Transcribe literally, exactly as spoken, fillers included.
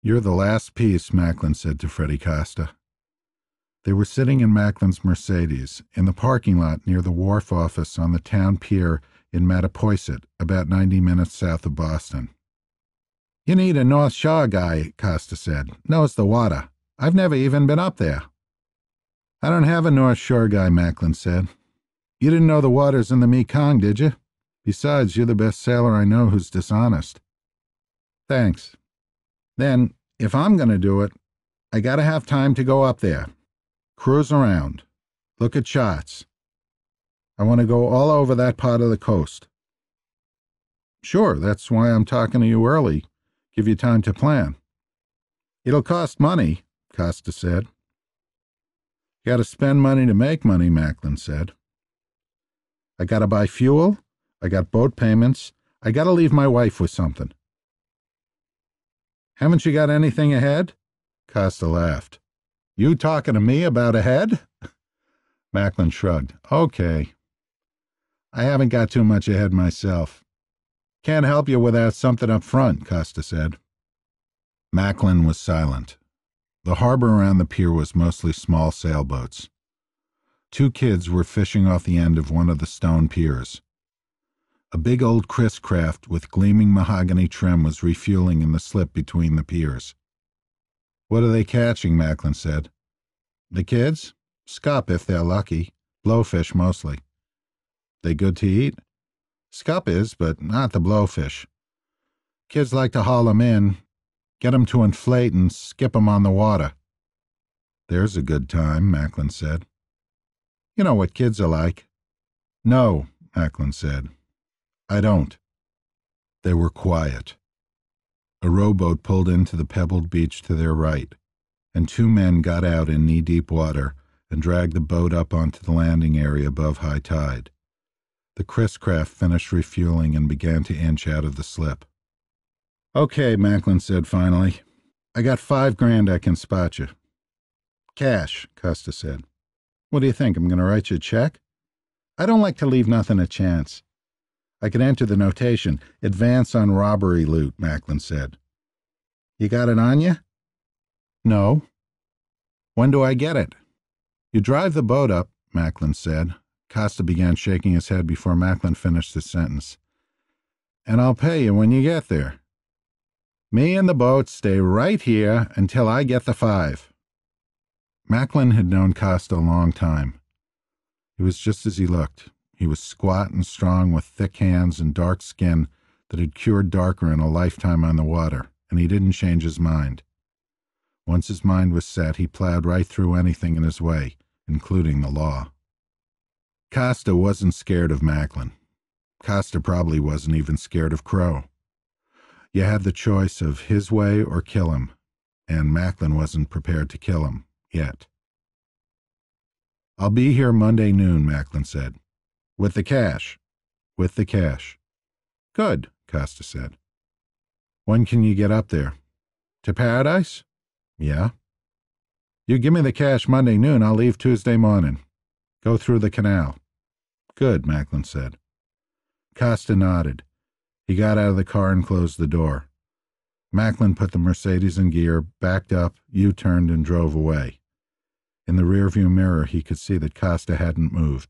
You're the last piece, Macklin said to Freddie Costa. They were sitting in Macklin's Mercedes in the parking lot near the wharf office on the town pier in Mattapoisett, about ninety minutes south of Boston. You need a North Shore guy, Costa said. Knows the water. I've never even been up there. I don't have a North Shore guy, Macklin said. You didn't know the waters in the Mekong, did you? Besides, you're the best sailor I know who's dishonest. Thanks. Then, if I'm going to do it, I got to have time to go up there. Cruise around. Look at charts. I want to go all over that part of the coast. Sure, that's why I'm talking to you early. Give you time to plan. It'll cost money, Costa said. You got to spend money to make money, Macklin said. I got to buy fuel. I got boat payments. I got to leave my wife with something. Haven't you got anything ahead? Costa laughed. You talking to me about ahead? Macklin shrugged. Okay. I haven't got too much ahead myself. Can't help you without something up front, Costa said. Macklin was silent. The harbor around the pier was mostly small sailboats. Two kids were fishing off the end of one of the stone piers. A big old Chris craft with gleaming mahogany trim was refueling in the slip between the piers. What are they catching? Macklin said. The kids? Scup if they're lucky. Blowfish mostly. They good to eat? Scup is, but not the blowfish. Kids like to haul 'em in, get 'em to inflate and skip 'em on the water. There's a good time, Macklin said. You know what kids are like. No, Macklin said. I don't. They were quiet. A rowboat pulled into the pebbled beach to their right, and two men got out in knee-deep water and dragged the boat up onto the landing area above high tide. The Chris craft finished refueling and began to inch out of the slip. Okay, Macklin said finally. I got five grand I can spot you. Cash, Costa said. What do you think? I'm going to write you a check? I don't like to leave nothing a chance. I can enter the notation, advance on robbery loot, Macklin said. You got it on you? No. When do I get it? You drive the boat up, Macklin said. Costa began shaking his head before Macklin finished his sentence. And I'll pay you when you get there. Me and the boat stay right here until I get the five. Macklin had known Costa a long time. He was just as he looked. He was squat and strong with thick hands and dark skin that had cured darker in a lifetime on the water, and he didn't change his mind. Once his mind was set, he plowed right through anything in his way, including the law. Costa wasn't scared of Macklin. Costa probably wasn't even scared of Crow. You had the choice of his way or kill him, and Macklin wasn't prepared to kill him, yet. I'll be here Monday noon, Macklin said. With the cash. With the cash. Good, Costa said. When can you get up there? To Paradise? Yeah. You give me the cash Monday noon, I'll leave Tuesday morning. Go through the canal. Good, Macklin said. Costa nodded. He got out of the car and closed the door. Macklin put the Mercedes in gear, backed up, U-turned, and drove away. In the rearview mirror, he could see that Costa hadn't moved.